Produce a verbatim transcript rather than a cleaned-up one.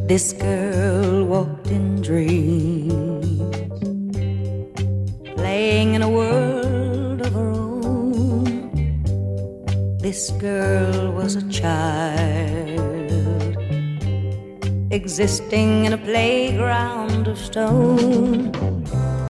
This girl walked in dreams, playing in a world of her own. This girl was a child, existing in a playground of stone.